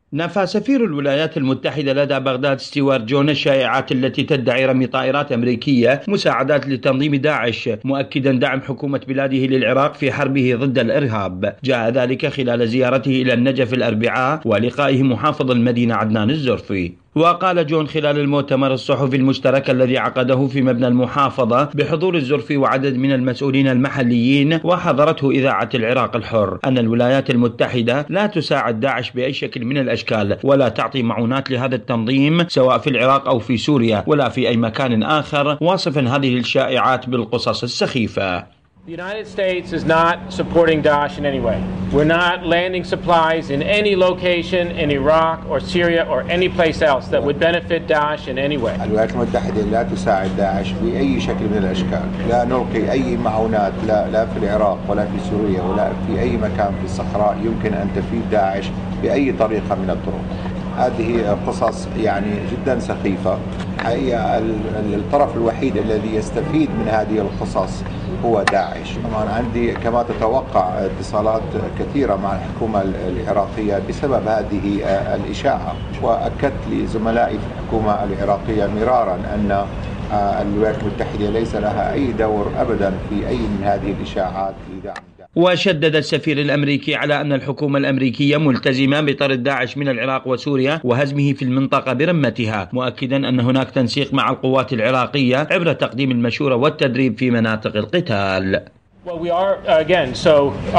نفى سفير الولايات المتحدة لدى بغداد ستيوارت جون الشائعات التي تدعي رمي طائرات أمريكية مساعدات لتنظيم داعش، مؤكدا دعم حكومة بلاده للعراق في حربه ضد الإرهاب. جاء ذلك خلال زيارته إلى النجف الأربعاء ولقائه محافظ المدينة عدنان الزرفي. وقال جون خلال المؤتمر الصحفي المشترك الذي عقده في مبنى المحافظة بحضور الزرفي وعدد من المسؤولين المحليين وحضرته إذاعة العراق الحر أن الولايات المتحدة لا تساعد داعش بأي شكل من الأشكال ولا تعطي معونات لهذا التنظيم سواء في العراق أو في سوريا ولا في أي مكان آخر، واصفا هذه الشائعات بالقصص السخيفة. The United States is not supporting Daesh in any way. We're not landing supplies in any location in Iraq or Syria or any place else that would benefit Daesh in any way. الولايات المتحدة لا تساعد داعش بأي شكل من الأشكال، لا نلقي أي معونات لا في العراق ولا في سوريا ولا في أي مكان في الصحراء يمكن أن تفيد داعش بأي طريقة من الطرق. هذه قصص جدا سخيفة. حقيقة الطرف الوحيد الذي يستفيد من هذه القصص هو داعش. طبعا عندي كما تتوقع اتصالات كثيرة مع الحكومة العراقية بسبب هذه الإشاعة، وأكدت لزملائي في الحكومة العراقية مرارا أن الولايات المتحدة ليس لها أي دور أبدا في أي من هذه الإشاعات لدعم. وشدد السفير الأمريكي على أن الحكومة الأمريكية ملتزمة بطرد داعش من العراق وسوريا وهزمه في المنطقة برمتها، مؤكدا أن هناك تنسيق مع القوات العراقية عبر تقديم المشورة والتدريب في مناطق القتال. Well, we are again. So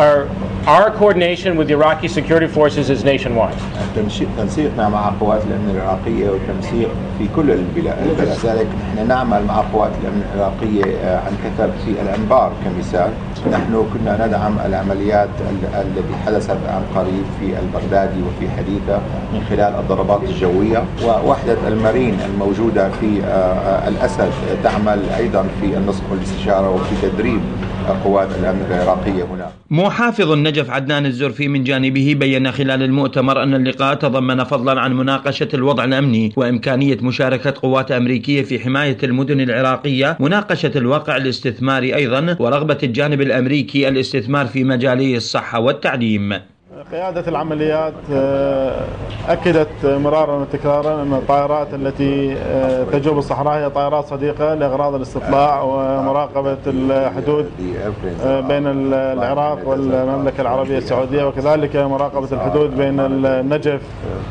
our coordination with the Iraqi security forces is nationwide. تنسيقنا مع قوات الأمن العراقية والتنسيق في كل البلاد، لذلك نحن نعمل مع قوات الأمن العراقية عن كثب في الأنبار كمثال. نحن كنا ندعم العمليات التي حدثت عن قريب في البغدادي وفي حديثة من خلال الضربات الجوية، ووحدة المارين الموجودة في الأسد تعمل أيضا في النصح والاستشارة وفي تدريب قوات الأمن العراقية هنا. محافظ النجف عدنان الزرفي من جانبه بيّن خلال المؤتمر أن اللقاء تضمن فضلا عن مناقشة الوضع الأمني وإمكانية مشاركة قوات أمريكية في حماية المدن العراقية، مناقشة الواقع الاستثماري أيضا، ورغبة الجانب الأمريكي الاستثمار في مجالي الصحة والتعليم. قيادة العمليات أكدت مرارا وتكرارا أن الطائرات التي تجوب الصحراء هي طائرات صديقة لأغراض الاستطلاع ومراقبة الحدود بين العراق والمملكة العربية السعودية، وكذلك مراقبة الحدود بين النجف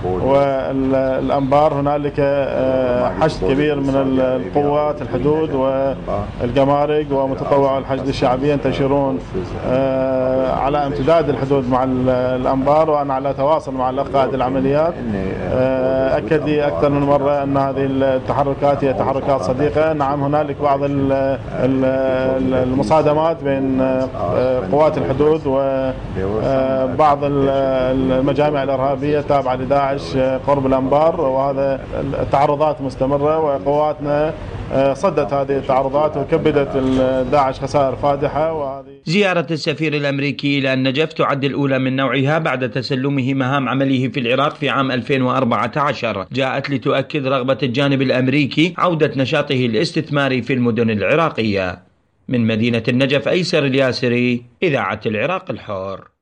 والأنبار. هنالك حشد كبير من القوات الحدود والجمارك ومتطوع الحشد الشعبي ينتشرون على امتداد الحدود مع الأنبار، وأنا على تواصل مع قائد العمليات. أكد لي أكثر من مرة أن هذه التحركات هي تحركات صديقة. نعم، هنالك بعض المصادمات بين قوات الحدود وبعض المجامع الإرهابية التابعة لداعش قرب الأنبار، وهذا التعرضات مستمرة، وقواتنا صدت هذه التعرضات وكبدت داعش خسائر فادحة. زيارة السفير الأمريكي إلى النجف تعد الأولى من نوعها بعد تسلمه مهام عمله في العراق في عام 2014. جاءت لتؤكد رغبة الجانب الأمريكي عودة نشاطه الاستثماري في المدن العراقية. من مدينة النجف، أيسر الياسري، إذاعة العراق الحر.